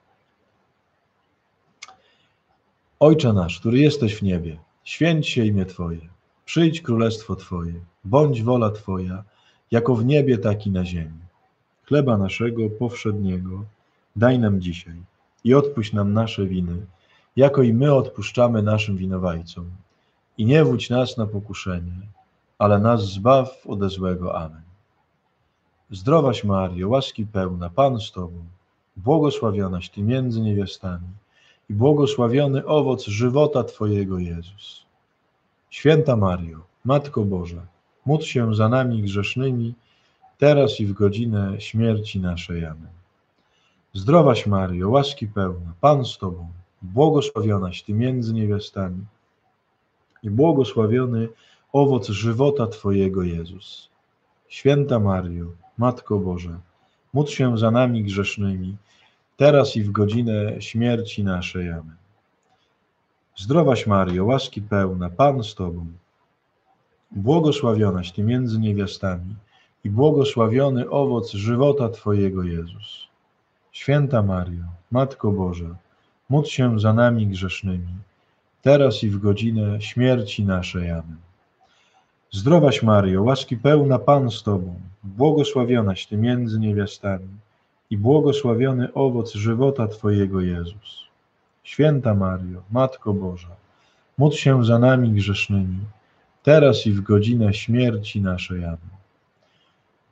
Ojcze nasz, który jesteś w niebie, święć się imię Twoje, przyjdź królestwo Twoje, bądź wola Twoja, jako w niebie, tak i na ziemi. Chleba naszego powszedniego daj nam dzisiaj i odpuść nam nasze winy, jako i my odpuszczamy naszym winowajcom. I nie wódź nas na pokuszenie, ale nas zbaw ode złego. Amen. Zdrowaś Mario, łaski pełna, Pan z Tobą, błogosławionaś Ty między niewiastami i błogosławiony owoc żywota Twojego, Jezus. Święta Mario, Matko Boża, módl się za nami grzesznymi, teraz i w godzinę śmierci naszej. Amen. Zdrowaś Mario, łaski pełna, Pan z Tobą, błogosławionaś Ty między niewiastami i błogosławiony owoc żywota Twojego, Jezus. Święta Mario, Matko Boża, módl się za nami grzesznymi, teraz i w godzinę śmierci naszej. Amen. Zdrowaś Mario, łaski pełna, Pan z Tobą, błogosławionaś Ty między niewiastami i błogosławiony owoc żywota Twojego, Jezus. Święta Mario, Matko Boża, módl się za nami grzesznymi, teraz i w godzinę śmierci naszej. Amen. Zdrowaś Mario, łaski pełna, Pan z Tobą, błogosławionaś Ty między niewiastami i błogosławiony owoc żywota Twojego, Jezus. Święta Mario, Matko Boża, módl się za nami grzesznymi, teraz i w godzinę śmierci naszej. Amen.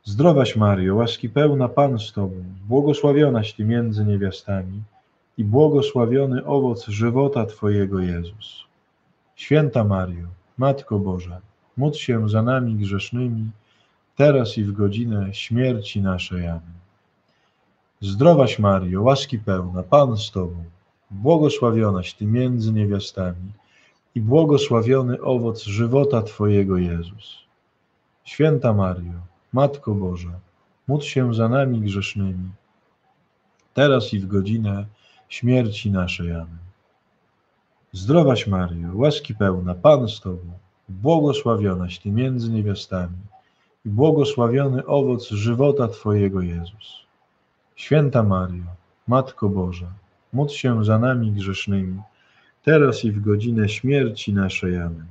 Zdrowaś Maryjo, łaski pełna, Pan z Tobą, błogosławionaś Ty między niewiastami i błogosławiony owoc żywota Twojego Jezus. Święta Maryjo, Matko Boża, módl się za nami grzesznymi, teraz i w godzinę śmierci naszej. Amen. Zdrowaś Maryjo, łaski pełna, Pan z Tobą, błogosławionaś Ty między niewiastami i błogosławiony owoc żywota Twojego Jezus. Święta Maryjo, Matko Boża, módl się za nami grzesznymi, teraz i w godzinę śmierci naszej. Amen. Zdrowaś Maryjo, łaski pełna, Pan z Tobą, błogosławionaś Ty między niewiastami i błogosławiony owoc żywota Twojego Jezus. Święta Maryjo, Matko Boża, módl się za nami grzesznymi, teraz i w godzinę śmierci naszej. Amen.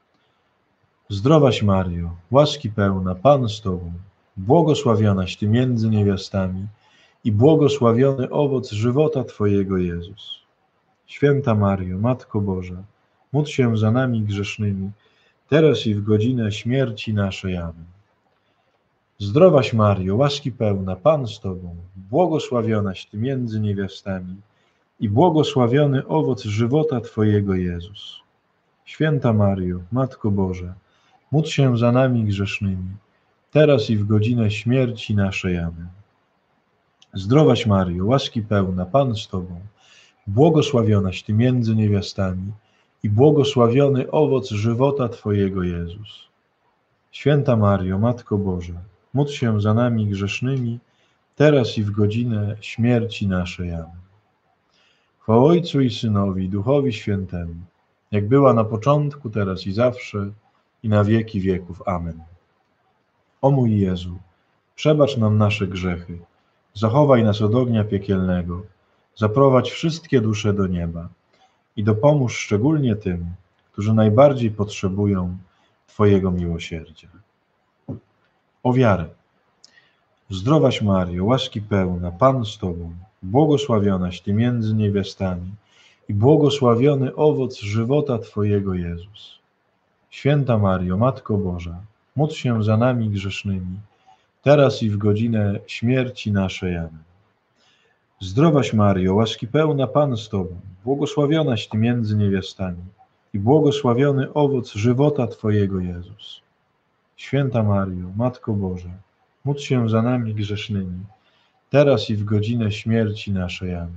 Zdrowaś Maryjo, łaski pełna, Pan z Tobą, błogosławionaś Ty między niewiastami i błogosławiony owoc żywota Twojego Jezus. Święta Maryjo, Matko Boża, módl się za nami grzesznymi, teraz i w godzinę śmierci naszej. Amen. Zdrowaś Maryjo, łaski pełna, Pan z Tobą, błogosławionaś Ty między niewiastami i błogosławiony owoc żywota Twojego Jezus. Święta Maryjo, Matko Boża, módl się za nami grzesznymi, teraz i w godzinę śmierci naszej. Amen. Zdrowaś Maryjo, łaski pełna, Pan z Tobą, błogosławionaś Ty między niewiastami i błogosławiony owoc żywota Twojego Jezus. Święta Maryjo, Matko Boża, módl się za nami grzesznymi, teraz i w godzinę śmierci naszej. Amen. Chwała Ojcu i Synowi, i Duchowi Świętemu, jak była na początku, teraz i zawsze, i na wieki wieków. Amen. O mój Jezu, przebacz nam nasze grzechy, zachowaj nas od ognia piekielnego, zaprowadź wszystkie dusze do nieba i dopomóż szczególnie tym, którzy najbardziej potrzebują Twojego miłosierdzia. O wiarę. Zdrowaś Maryjo, łaski pełna, Pan z Tobą, błogosławionaś Ty między niewiastami i błogosławiony owoc żywota Twojego Jezus. Święta Maryjo, Matko Boża, módl się za nami grzesznymi, teraz i w godzinę śmierci naszej. Amen. Zdrowaś Maryjo, łaski pełna, Pan z Tobą, błogosławionaś Ty między niewiastami i błogosławiony owoc żywota Twojego Jezus. Święta Maryjo, Matko Boża, módl się za nami grzesznymi, teraz i w godzinę śmierci naszej. Amen.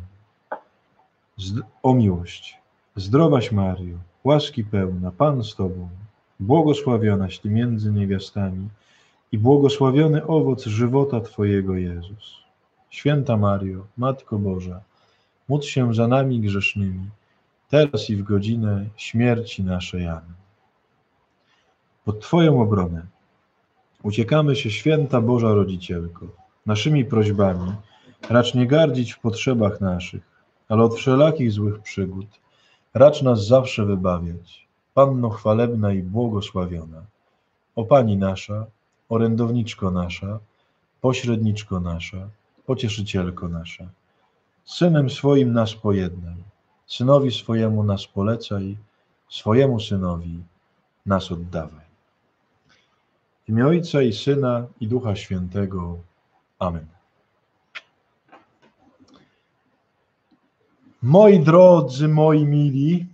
O miłość. Zdrowaś Maryjo, łaski pełna, Pan z Tobą, błogosławionaś Ty między niewiastami i błogosławiony owoc żywota Twojego Jezus. Święta Maryjo, Matko Boża, módl się za nami grzesznymi, teraz i w godzinę śmierci naszej. Amen. Pod Twoją obronę uciekamy się, Święta Boża Rodzicielko, naszymi prośbami racz nie gardzić w potrzebach naszych, ale od wszelakich złych przygód racz nas zawsze wybawiać. Panno chwalebna i błogosławiona, o Pani nasza, orędowniczko nasza, pośredniczko nasza, pocieszycielko nasza, Synem swoim nas pojednaj, Synowi swojemu nas polecaj, swojemu Synowi nas oddawaj. W imię Ojca i Syna i Ducha Świętego. Amen. Moi drodzy, moi mili,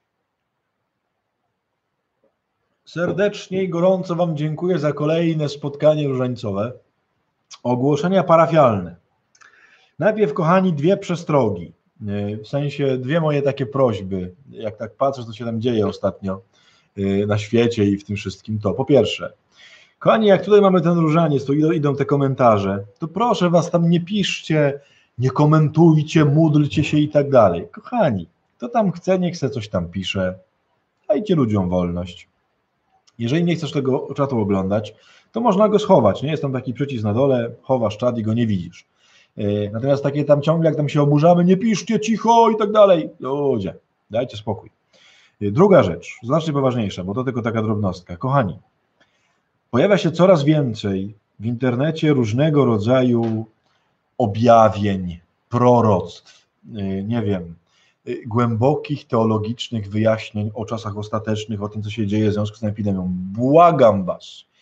serdecznie i gorąco Wam dziękuję za kolejne spotkanie różańcowe. Ogłoszenia parafialne. Najpierw, kochani, dwie przestrogi, w sensie dwie moje takie prośby, jak tak patrzę, co się tam dzieje ostatnio na świecie i w tym wszystkim, to po pierwsze, kochani, jak tutaj mamy ten różaniec, to idą te komentarze, to proszę Was tam nie piszcie, nie komentujcie, módlcie się i tak dalej. Kochani, kto tam chce, niech chce coś tam pisze, dajcie ludziom wolność. Jeżeli nie chcesz tego czatu oglądać, to można go schować, nie? Jest tam taki przycisk na dole, chowasz czat i go nie widzisz. Natomiast takie tam ciągle, jak tam się oburzamy, nie piszcie, cicho i tak dalej, ludzie, dajcie spokój. Druga rzecz, znacznie poważniejsza, bo to tylko taka drobnostka. Kochani, pojawia się coraz więcej w internecie różnego rodzaju objawień, proroctw, nie wiem, głębokich teologicznych wyjaśnień o czasach ostatecznych, o tym, co się dzieje w związku z tą epidemią. Błagam Was,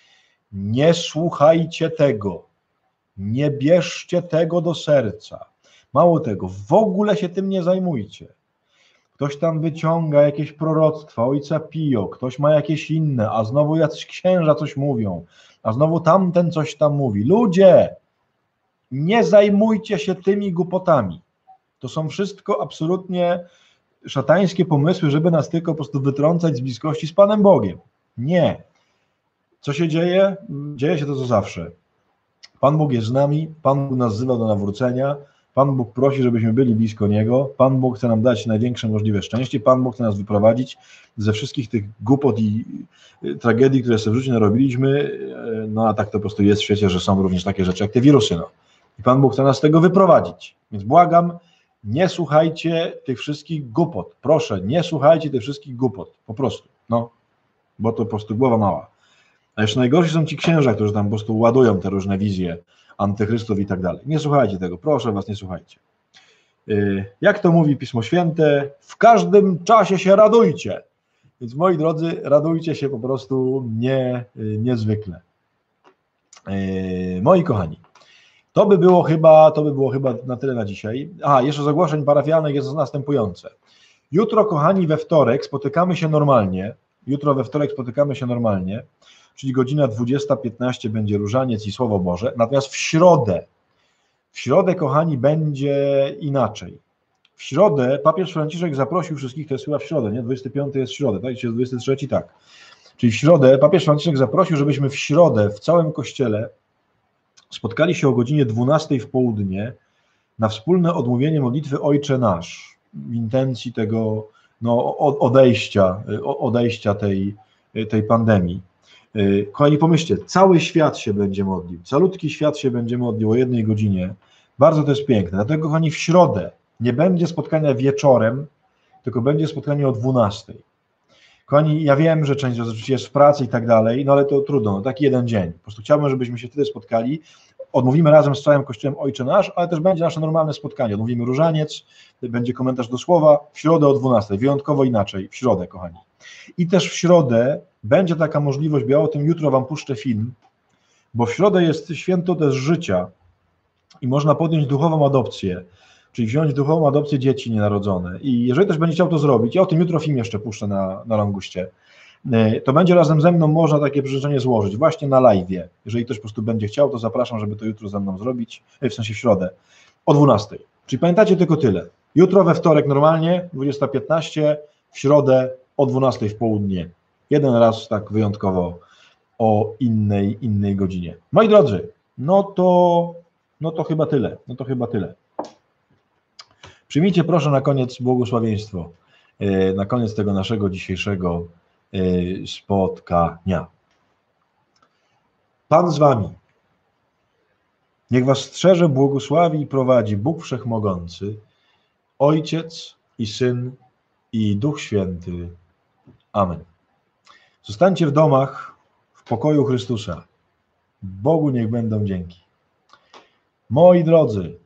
Nie słuchajcie tego. Nie bierzcie tego do serca. Mało tego, w ogóle się tym nie zajmujcie. Ktoś tam wyciąga jakieś proroctwa, ojca Pio, ktoś ma jakieś inne, a znowu jacyś księża coś mówią, a znowu tamten coś tam mówi. Ludzie, nie zajmujcie się tymi głupotami. To są wszystko absolutnie szatańskie pomysły, żeby nas tylko po prostu wytrącać z bliskości z Panem Bogiem. Nie. Co się dzieje? Dzieje się to, co zawsze. Pan Bóg jest z nami, Pan Bóg nas wzywa do nawrócenia, Pan Bóg prosi, żebyśmy byli blisko Niego, Pan Bóg chce nam dać największe możliwe szczęście, Pan Bóg chce nas wyprowadzić ze wszystkich tych głupot i tragedii, które sobie w życiu narobiliśmy, no a tak to po prostu jest w świecie, że są również takie rzeczy jak te wirusy, no. I Pan Bóg chce nas z tego wyprowadzić, więc błagam, nie słuchajcie tych wszystkich głupot, proszę, nie słuchajcie tych wszystkich głupot, po prostu, no, bo to po prostu głowa mała. A jeszcze najgorsi są ci księża, którzy tam po prostu ładują te różne wizje antychrystów i tak dalej. Nie słuchajcie tego, proszę was, nie słuchajcie. Jak to mówi Pismo Święte, w każdym czasie się radujcie. Więc moi drodzy, radujcie się po prostu niezwykle. Moi kochani, to by było chyba na tyle na dzisiaj. Jeszcze z ogłoszeń parafialnych jest następujące. Jutro, kochani, we wtorek spotykamy się normalnie. Czyli godzina 20:15 będzie różaniec i Słowo Boże. Natomiast w środę, kochani, będzie inaczej. W środę papież Franciszek zaprosił wszystkich, to jest chyba w środę, nie? 25 jest w środę, tak? Jest 23, tak. Czyli w środę papież Franciszek zaprosił, żebyśmy w środę w całym Kościele spotkali się o godzinie 12 w południe na wspólne odmówienie modlitwy Ojcze Nasz w intencji tego odejścia tej pandemii. Kochani, pomyślcie, cały świat się będzie modlił, calutki świat się będzie modlił o 1 godzinie. Bardzo to jest piękne. Dlatego, kochani, w środę nie będzie spotkania wieczorem, tylko będzie spotkanie o 12. Kochani, ja wiem, że część oczywiście jest w pracy i tak dalej, no ale to trudno, taki jeden dzień. Po prostu chciałbym, żebyśmy się wtedy spotkali. Odmówimy razem z całym Kościołem Ojcze Nasz, ale też będzie nasze normalne spotkanie. Odmówimy różaniec, będzie komentarz do słowa, w środę o 12, wyjątkowo inaczej, w środę, kochani. I też w środę będzie taka możliwość, ja o tym jutro wam puszczę film, bo w środę jest święto też życia i można podjąć duchową adopcję, czyli wziąć duchową adopcję dzieci nienarodzone. I jeżeli też będzie chciał to zrobić, ja o tym jutro film jeszcze puszczę na Languście, to będzie razem ze mną można takie przyrzeczenie złożyć, właśnie na live'ie. Jeżeli ktoś po prostu będzie chciał, to zapraszam, żeby to jutro ze mną zrobić, w sensie w środę, o 12. Czyli pamiętacie tylko tyle. Jutro we wtorek normalnie, 20:15, w środę o 12 w południe. Jeden raz tak wyjątkowo o innej godzinie. Moi drodzy, no to chyba tyle. Przyjmijcie proszę na koniec błogosławieństwo, na koniec tego naszego dzisiejszego spotkania. Pan z wami. Niech was strzeże, błogosławi i prowadzi Bóg Wszechmogący, Ojciec i Syn i Duch Święty. Amen. Zostańcie w domach, w pokoju Chrystusa. Bogu niech będą dzięki. Moi drodzy,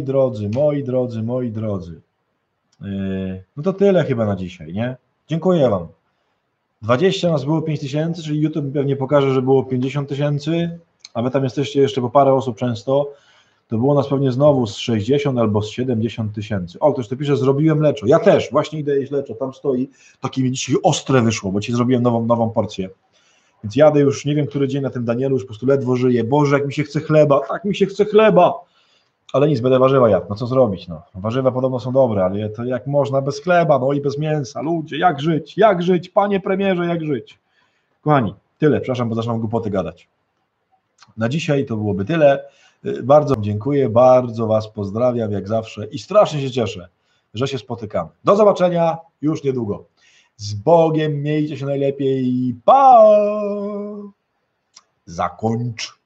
no to tyle chyba na dzisiaj, nie? Dziękuję wam. 20 nas było 5000, czyli YouTube pewnie pokaże, że było 50 000, a wy tam jesteście jeszcze po parę osób często, to było nas pewnie znowu z 60 albo z 70 000. O, ktoś to pisze, zrobiłem leczo. Ja też, właśnie idę jeść leczo, tam stoi, takie mi dzisiaj ostre wyszło, bo dzisiaj zrobiłem nową porcję. Więc jadę już, nie wiem, który dzień na tym Danielu, już po prostu ledwo żyję. Boże, jak mi się chce chleba, tak mi się chce chleba. Ale nic, będę warzywa jadł, no co zrobić, no. Warzywa podobno są dobre, ale to jak można bez chleba, no i bez mięsa, ludzie, jak żyć, panie premierze, jak żyć. Kochani, tyle, przepraszam, bo zaczynam głupoty gadać. Na dzisiaj to byłoby tyle. Bardzo dziękuję, bardzo was pozdrawiam, jak zawsze i strasznie się cieszę, że się spotykamy. Do zobaczenia już niedługo. Z Bogiem, miejcie się najlepiej, pa! Zakończ.